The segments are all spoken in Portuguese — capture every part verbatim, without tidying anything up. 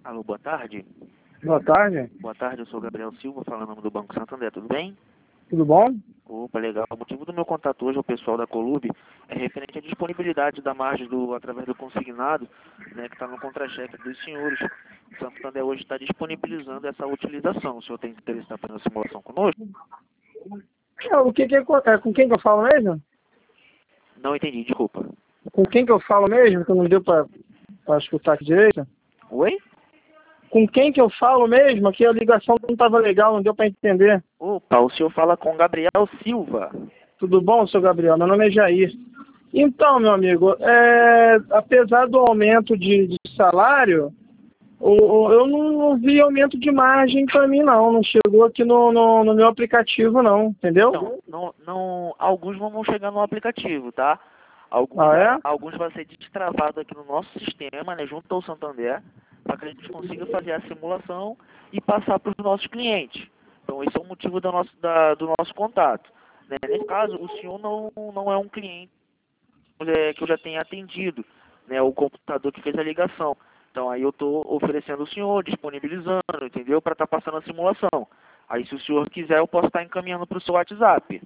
Alô, boa tarde. Boa tarde. Boa tarde, eu sou o Gabriel Silva, falando em nome do Banco Santander, tudo bem? Tudo bom? Opa, legal. O motivo do meu contato hoje ao pessoal da Colub é referente à disponibilidade da margem do, através do consignado, né, que está no contra-cheque dos senhores. O Santander hoje está disponibilizando essa utilização. O senhor tem interesse em estar fazendo a simulação conosco? É, o que que é, com é, com quem que eu falo mesmo? Não entendi, desculpa. Com quem que eu falo mesmo? Que não deu pra, pra escutar aqui direito? Oi? Com quem que eu falo mesmo? Aqui a ligação não estava legal, não deu para entender. Opa, o senhor fala com Gabriel Silva. Tudo bom, seu Gabriel? Meu nome é Jair. Então, meu amigo, é, apesar do aumento de, de salário, o, o, eu não, não vi aumento de margem para mim, não. Não chegou aqui no, no, no meu aplicativo, não. Entendeu? Não, não, não, alguns não vão chegar no aplicativo, tá? Alguns, Ah, é? alguns vai ser destravado aqui no nosso sistema, né, junto ao Santander, para que a gente consiga fazer a simulação e passar para os nossos clientes. Então, esse é o motivo do nosso, da, do nosso contato. Né? Nesse caso, o senhor não, não é um cliente é, que eu já tenha atendido, né, o computador que fez a ligação. Então, aí eu estou oferecendo ao senhor, disponibilizando, entendeu? Para estar passando a simulação. Aí, se o senhor quiser, eu posso estar encaminhando para o seu WhatsApp.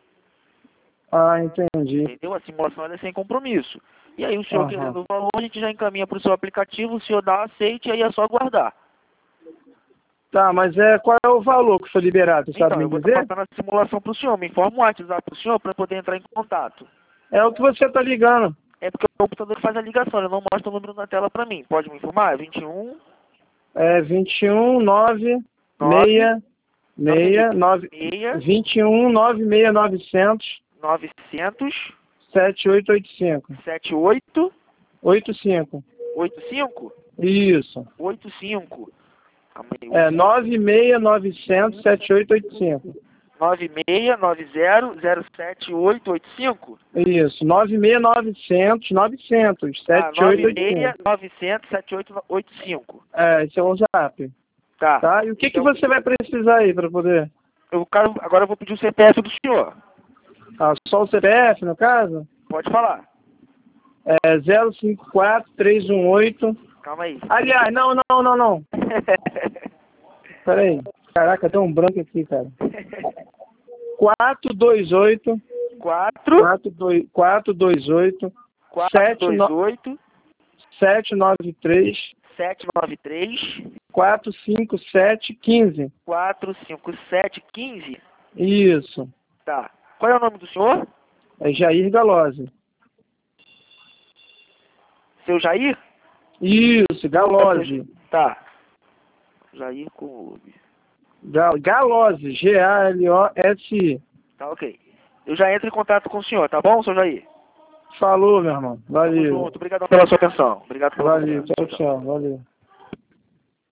Ah, entendi. Entendeu? A simulação ela é sem compromisso. E aí, o senhor Aham. querendo o valor, a gente já encaminha para o seu aplicativo, o senhor dá aceite e aí é só aguardar. Tá, mas é, qual é o valor que foi liberado? Você Então, sabe eu me vou estar dizer? passando a simulação para o senhor. Me informa o WhatsApp para o senhor para poder entrar em contato. É o que você está ligando. É porque o computador que faz a ligação, ele não mostra o número na tela para mim. Pode me informar? É vinte e um, É vinte e um, nove, nove, seis, seis, nove, seis, vinte e um, nove, seis, novecentos, novecentos, sete oito oito cinco. setenta e oito, oito cinco. oitenta e cinco? Isso. oitenta e cinco. Calma aí, É nove seis nove zero zero sete oito oito cinco. nove seis nove zero zero sete oito oito cinco? Isso. nove seis nove zero zero novecentos Ah, sete oito oito nove seis cinco. nove zero zero sete oito oito cinco. É, esse é o zap. Tá. Tá? E o que, Então, que você vai precisar aí para poder? eu quero, agora eu vou pedir o C P F do senhor. Ah, só o C P F, no caso? Pode falar. É zero cinco quatro três um oito. Calma aí. Aliás, não, não, não, não. Pera aí. Caraca, tem um branco aqui, cara. quatro dois oito. quatro, quatro dois oito. quatro dois oito, sete nove três. sete nove três, quatro cinco sete um cinco. quatro cinco sete um cinco. Isso. Tá. Qual é o nome do senhor? É Jair Galose. Seu Jair? Isso, Galose. Tá. Jair Clube. Ga- Galose, G A L O S I. Tá, ok. Eu já entro em contato com o senhor, tá bom, seu Jair? Falou, meu irmão. Tamo Valeu. junto. Obrigado pela sua atenção. Obrigado pela Valeu, sua tchau, tchau. Valeu.